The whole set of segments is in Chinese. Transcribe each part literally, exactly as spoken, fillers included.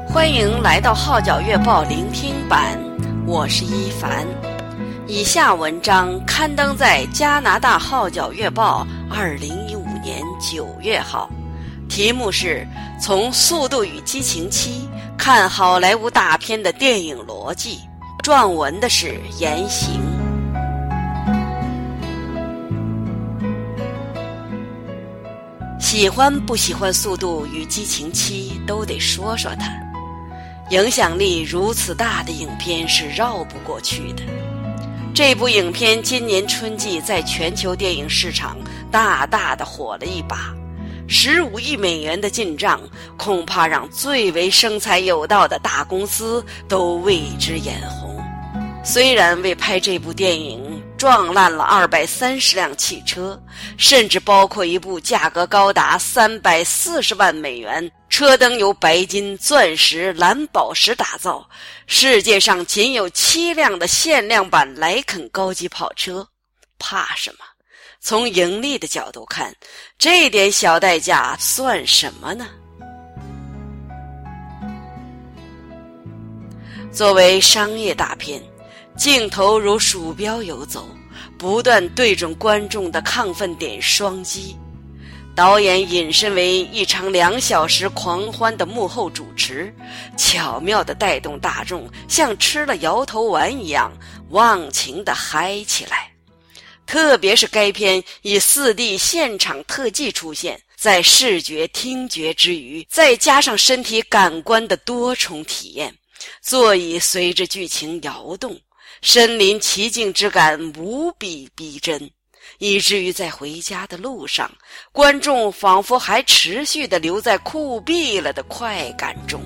欢迎来到号角月报聆听版，我是一凡。以下文章刊登在加拿大号角月报二零一五年九月号，题目是从《速度与激情七》看好莱坞大片的电影逻辑，撰文的是言行。喜欢不喜欢《速度与激情七》都得说说它。影响力如此大的影片是绕不过去的。这部影片今年春季在全球电影市场大大的火了一把，十五亿美元的进账恐怕让最为生财有道的大公司都为之眼红。虽然为拍这部电影撞烂了二百三十辆汽车，甚至包括一部价格高达三百四十万美元，车灯由白金、钻石、蓝宝石打造，世界上仅有七辆的限量版莱肯高级跑车，怕什么？从盈利的角度看，这点小代价算什么呢？作为商业大片，镜头如鼠标游走，不断对准观众的亢奋点双击。导演隐身为一场两小时狂欢的幕后主持，巧妙地带动大众像吃了摇头丸一样忘情地嗨起来。特别是该片以 四 D 现场特技出现，在视觉听觉之余再加上身体感官的多重体验，座椅随着剧情摇动，身临其境之感无比逼真，以至于在回家的路上，观众仿佛还持续地留在酷毙了的快感中。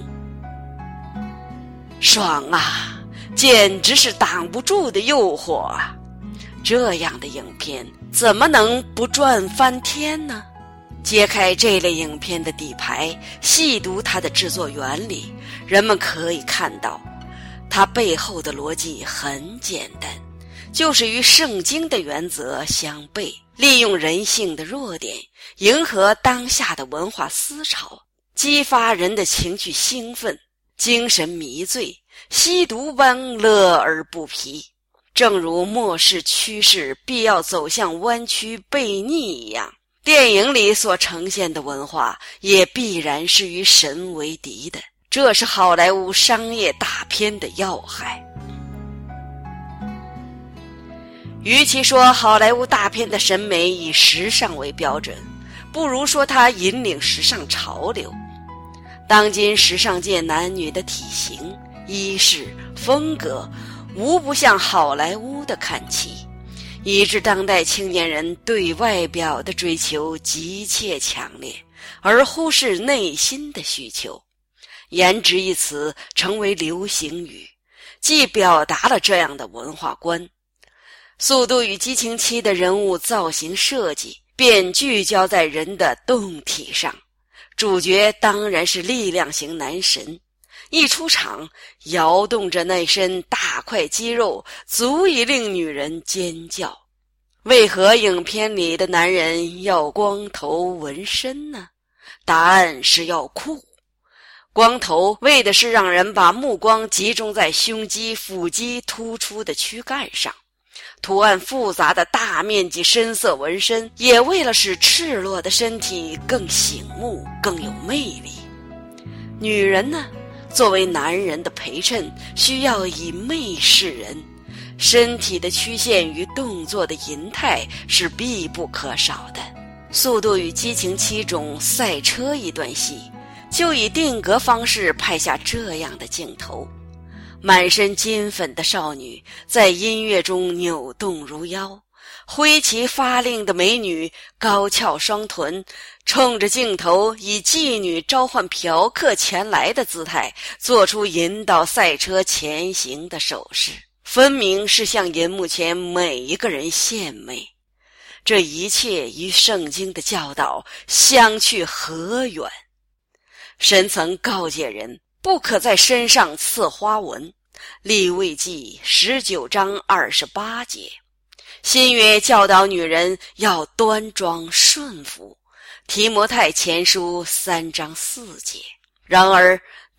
爽啊，简直是挡不住的诱惑啊！这样的影片怎么能不赚翻天呢？揭开这类影片的底牌，细读它的制作原理，人们可以看到它背后的逻辑很简单，就是与圣经的原则相悖，利用人性的弱点，迎合当下的文化思潮，激发人的情绪兴奋，精神迷醉，吸毒般乐而不疲。正如末世趋势必要走向弯曲悖逆一样，电影里所呈现的文化也必然是与神为敌的，这是好莱坞商业大片的要害。与其说好莱坞大片的审美以时尚为标准，不如说它引领时尚潮流。当今时尚界男女的体型、衣饰、风格无不向好莱坞的看齐，以致当代青年人对外表的追求急切强烈，而忽视内心的需求。颜值一词成为流行语，既表达了这样的文化观。速度与激情七的人物造型设计便聚焦在人的动体上，主角当然是力量型男神，一出场摇动着那身大块肌肉，足以令女人尖叫。为何影片里的男人要光头纹身呢？答案是要酷。光头为的是让人把目光集中在胸肌、腹肌突出的躯干上，图案复杂的大面积深色纹身也为了使赤裸的身体更醒目、更有魅力。女人呢，作为男人的陪衬，需要以媚示人，身体的曲线与动作的银态是必不可少的。速度与激情七中赛车一段戏，就以定格方式拍下这样的镜头。满身金粉的少女在音乐中扭动如腰，挥旗发令的美女高翘双臀，冲着镜头以妓女召唤嫖客前来的姿态，做出引导赛车前行的手势，分明是向银幕前每一个人献媚。这一切与圣经的教导相去何远？神曾告诫人不可在身上刺花纹，利未记十九章二十八节。新约教导女人要端庄顺服，提摩太前书三章四节。然而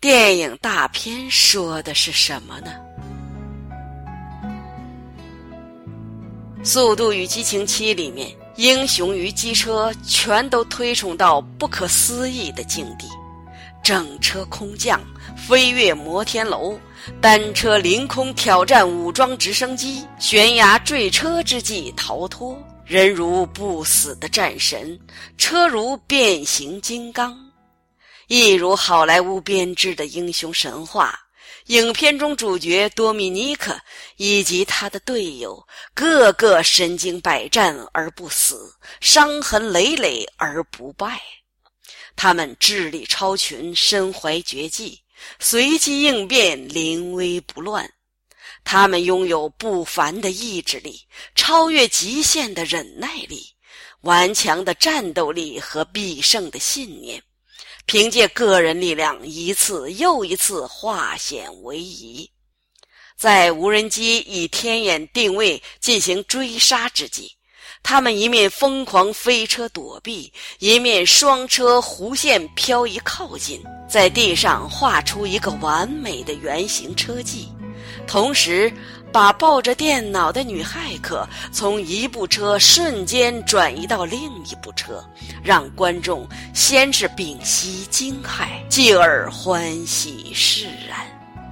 电影大片说的是什么呢？《速度与激情七》里面，英雄与机车全都推崇到不可思议的境地，整车空降，飞越摩天楼，单车凌空挑战武装直升机，悬崖坠车之际逃脱，人如不死的战神，车如变形金刚，一如好莱坞编织的英雄神话。影片中主角多米尼克以及他的队友个个身经百战而不死，伤痕累累而不败。他们智力超群，身怀绝技，随机应变，临危不乱。他们拥有不凡的意志力，超越极限的忍耐力，顽强的战斗力和必胜的信念，凭借个人力量一次又一次化险为夷。在无人机以天眼定位进行追杀之际，他们一面疯狂飞车躲避，一面双车弧线漂移靠近，在地上画出一个完美的圆形车技，同时把抱着电脑的女骇客从一部车瞬间转移到另一部车，让观众先是屏息惊骇，继而欢喜释然。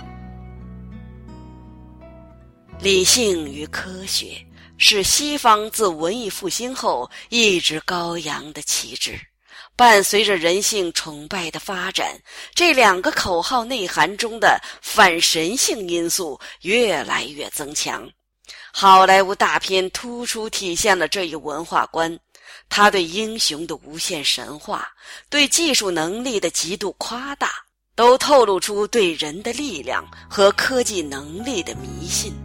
理性与科学是西方自文艺复兴后一直高扬的旗帜，伴随着人性崇拜的发展，这两个口号内涵中的反神性因素越来越增强。好莱坞大片突出体现了这一文化观，他对英雄的无限神话，对技术能力的极度夸大，都透露出对人的力量和科技能力的迷信。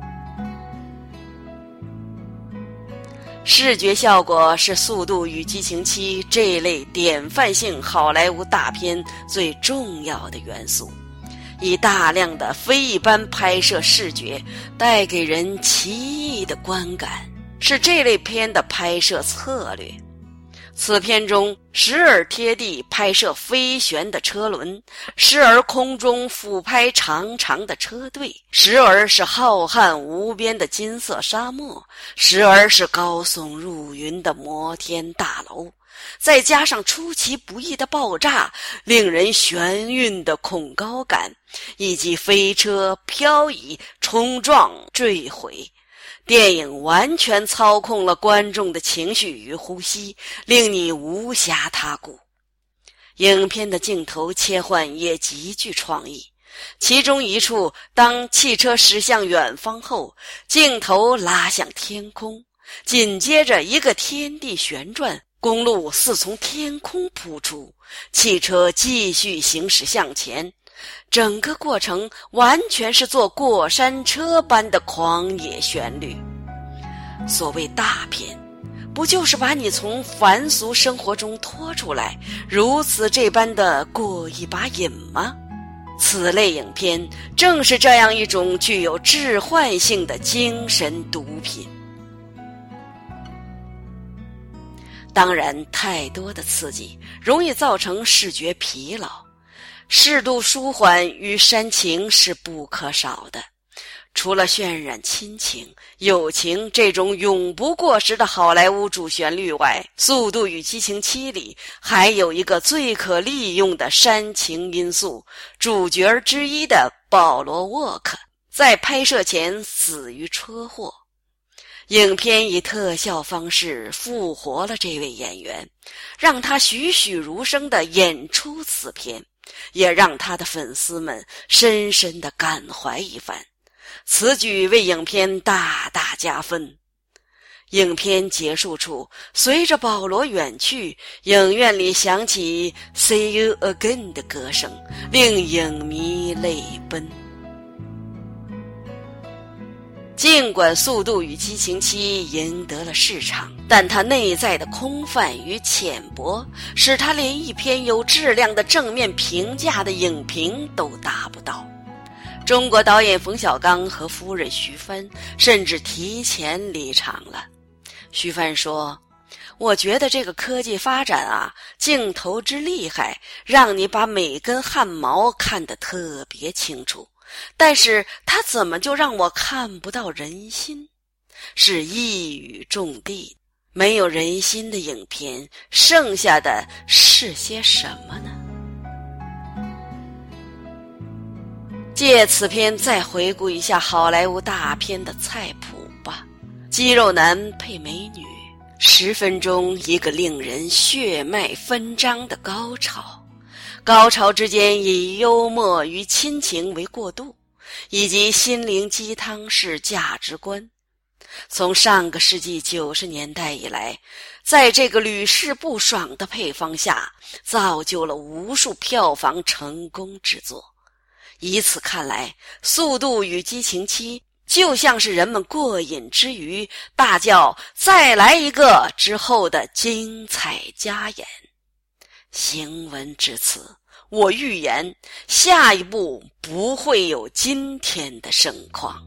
视觉效果是《速度与激情七》这类典范性好莱坞大片最重要的元素，以大量的非一般拍摄视觉带给人奇异的观感，是这类片的拍摄策略。此片中时而贴地拍摄飞旋的车轮，时而空中俯拍长长的车队，时而是浩瀚无边的金色沙漠，时而是高耸入云的摩天大楼，再加上出其不意的爆炸，令人眩晕的恐高感，以及飞车漂移、冲撞、坠毁，电影完全操控了观众的情绪与呼吸，令你无暇他顾。影片的镜头切换也极具创意，其中一处，当汽车驶向远方后，镜头拉向天空，紧接着一个天地旋转，公路似从天空扑出，汽车继续行驶向前，整个过程完全是坐过山车般的狂野旋律。所谓大片，不就是把你从凡俗生活中拖出来，如此这般的过一把瘾吗？此类影片正是这样一种具有致幻性的精神毒品。当然，太多的刺激容易造成视觉疲劳，适度舒缓与煽情是不可少的。除了渲染亲情、友情这种永不过时的好莱坞主旋律外，《速度与激情七》里还有一个最可利用的煽情因素，主角之一的保罗·沃克在拍摄前死于车祸。影片以特效方式复活了这位演员，让他栩栩如生地演出此片，也让他的粉丝们深深地感怀一番。此举为影片大大加分。影片结束处，随着保罗远去，影院里响起 See you again 的歌声，令影迷泪奔。尽管《速度与激情七》赢得了市场，但它内在的空泛与浅薄，使它连一篇有质量的正面评价的影评都达不到。中国导演冯小刚和夫人徐帆甚至提前离场了。徐帆说：“ 我觉得这个科技发展啊，镜头之厉害，让你把每根汗毛看得特别清楚，但是它怎么就让我看不到人心？是一语中的。没有人心的影片，剩下的是些什么呢？借此片再回顾一下好莱坞大片的菜谱吧。肌肉男配美女，十分钟一个令人血脉纷张的高潮，高潮之间以幽默与亲情为过渡，以及心灵鸡汤式价值观。从上个世纪九十年代以来，在这个屡试不爽的配方下，造就了无数票房成功之作。以此看来，《速度与激情七》就像是人们过瘾之余大叫再来一个之后的精彩加演。行文至此，我预言下一部不会有今天的盛况。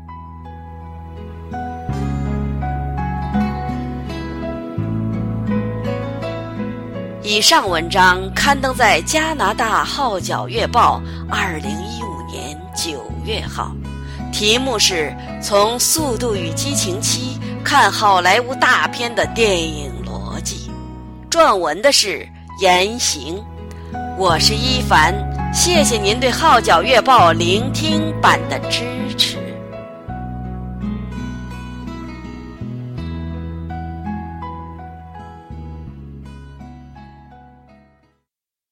以上文章刊登在加拿大《号角月报》二零一五年九月号，题目是从《速度与激情七》看好莱坞大片的电影逻辑。撰文的是言行。我是一凡，谢谢您对《号角月报》聆听版的支持。